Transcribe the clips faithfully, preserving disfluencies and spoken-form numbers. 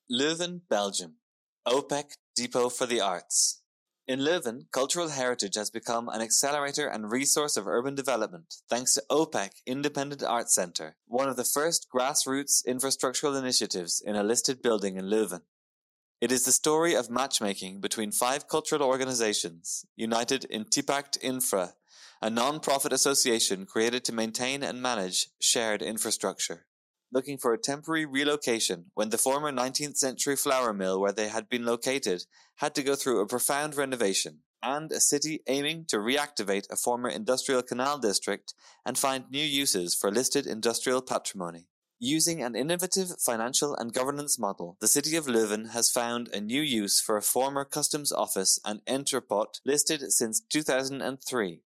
Leuven, Belgium. OPEC Depot for the Arts. In Leuven, cultural heritage has become an accelerator and resource of urban development thanks to OPEC Independent Arts Centre, one of the first grassroots infrastructural initiatives in a listed building in Leuven. It is the story of matchmaking between five cultural organizations united in Tipact Infra, a non-profit association created to maintain and manage shared infrastructure. Looking for a temporary relocation when the former nineteenth century flour mill where they had been located had to go through a profound renovation, and a city aiming to reactivate a former industrial canal district and find new uses for listed industrial patrimony. Using an innovative financial and governance model, the city of Leuven has found a new use for a former customs office and entrepot listed since two thousand three.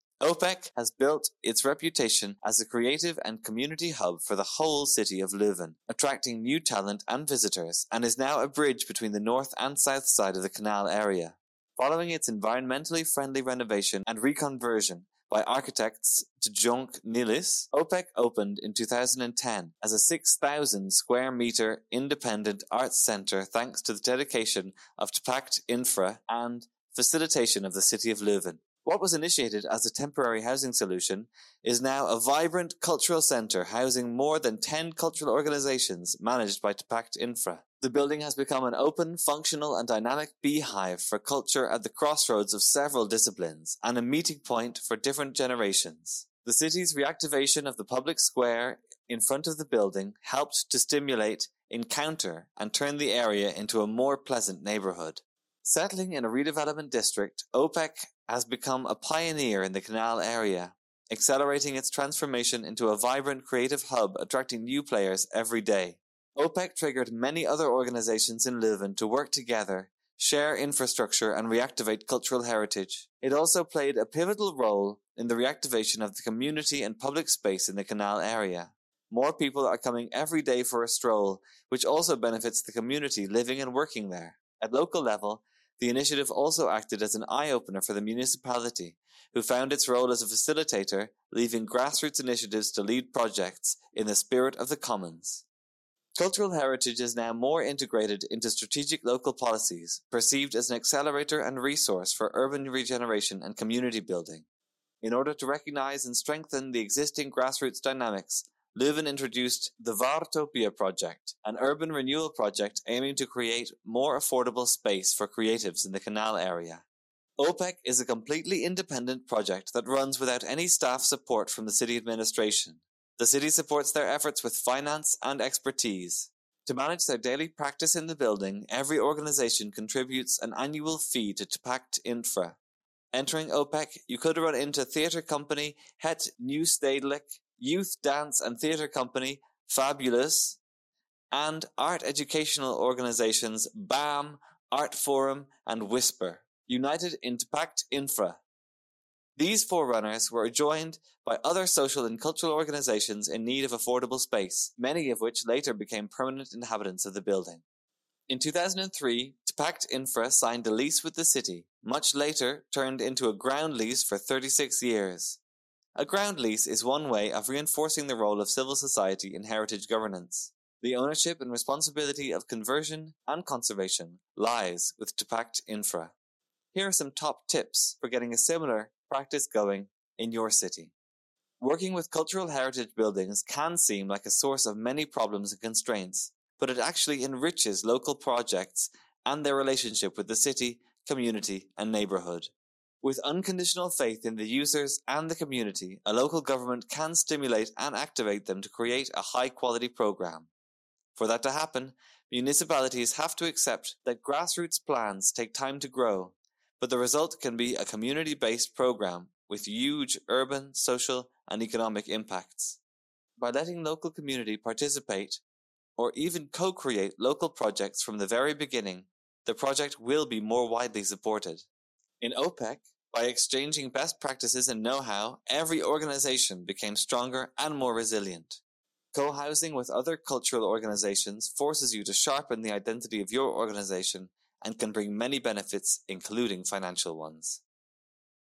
OPEC has built its reputation as a creative and community hub for the whole city of Leuven, attracting new talent and visitors, and is now a bridge between the north and south side of the canal area. Following its environmentally friendly renovation and reconversion by architects de Jonck Nilis, OPEC opened in two thousand ten as a six thousand square meter independent arts center thanks to the dedication of Tipact Infra and facilitation of the city of Leuven. What was initiated as a temporary housing solution is now a vibrant cultural centre housing more than ten cultural organisations managed by Tipact Infra. The building has become an open, functional and dynamic beehive for culture at the crossroads of several disciplines and a meeting point for different generations. The city's reactivation of the public square in front of the building helped to stimulate encounter and turn the area into a more pleasant neighbourhood. Settling in a redevelopment district, OPEC has become a pioneer in the canal area, accelerating its transformation into a vibrant creative hub attracting new players every day. OPEC triggered many other organizations in Leuven to work together, share infrastructure and reactivate cultural heritage. It also played a pivotal role in the reactivation of the community and public space in the canal area. More people are coming every day for a stroll, which also benefits the community living and working there. At local level, the initiative also acted as an eye-opener for the municipality, who found its role as a facilitator, leaving grassroots initiatives to lead projects in the spirit of the commons. Cultural heritage is now more integrated into strategic local policies, perceived as an accelerator and resource for urban regeneration and community building. In order to recognize and strengthen the existing grassroots dynamics, Leuven introduced the Vartopia project, an urban renewal project aiming to create more affordable space for creatives in the canal area. OPEC is a completely independent project that runs without any staff support from the city administration. The city supports their efforts with finance and expertise. To manage their daily practice in the building, every organization contributes an annual fee to Tipact Infra. Entering OPEC, you could run into theatre company Het Nieuw Stedelijk, youth dance and theatre company Fabulous, and art educational organizations B A M, Art Forum, and Whisper, united in Tipact Infra. These forerunners were joined by other social and cultural organizations in need of affordable space, many of which later became permanent inhabitants of the building. In two thousand three, Tipact Infra signed a lease with the city, much later turned into a ground lease for thirty-six years. A ground lease is one way of reinforcing the role of civil society in heritage governance. The ownership and responsibility of conversion and conservation lies with Tipact Infra. Here are some top tips for getting a similar practice going in your city. Working with cultural heritage buildings can seem like a source of many problems and constraints, but it actually enriches local projects and their relationship with the city, community, and neighborhood. With unconditional faith in the users and the community, a local government can stimulate and activate them to create a high-quality program. For that to happen, municipalities have to accept that grassroots plans take time to grow, but the result can be a community-based program with huge urban, social, and economic impacts. By letting local community participate, or even co-create local projects from the very beginning, the project will be more widely supported. In OPEC, by exchanging best practices and know-how, every organization became stronger and more resilient. Co-housing with other cultural organizations forces you to sharpen the identity of your organization and can bring many benefits, including financial ones.